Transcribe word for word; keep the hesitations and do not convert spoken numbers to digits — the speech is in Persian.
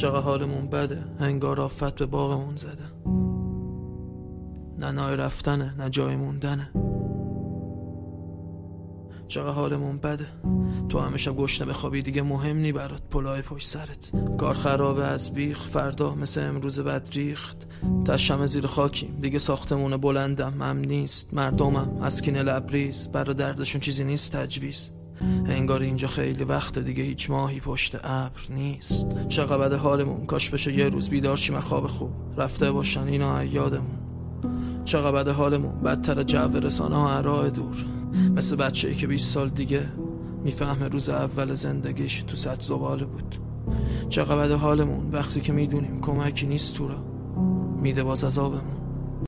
چقدر حالمون بده، انگار آفت به باغمون زده. نه نای رفتنه نه جای موندنه. چقدر حالمون بده، تو همه شب گشنه بخوابی دیگه مهم نی برات پلای پشت سرت. کار خرابه از بیخ، فردا مثل امروز بد ریخت. تشم زیر خاکیم دیگه، ساختمون بلندم هم نیست. مردمم از کینه لبریز، برا دردشون چیزی نیست تجویز. انگار اینجا خیلی وقت دیگه هیچ ماهی پشت ابر نیست. چقدر بده حالمون، کاش بشه یه روز بیدار شیم خواب خوب رفته باشن اینا یادمون. چقدر بده حالمون، بدتر جو رسانه ها راه دور. مثل بچه‌ای که بیست سال دیگه میفهمه روز اول زندگیش تو سطح زباله بود. چقدر بده حالمون وقتی که میدونیم کمکی نیست تو را، میده باز عذابمون.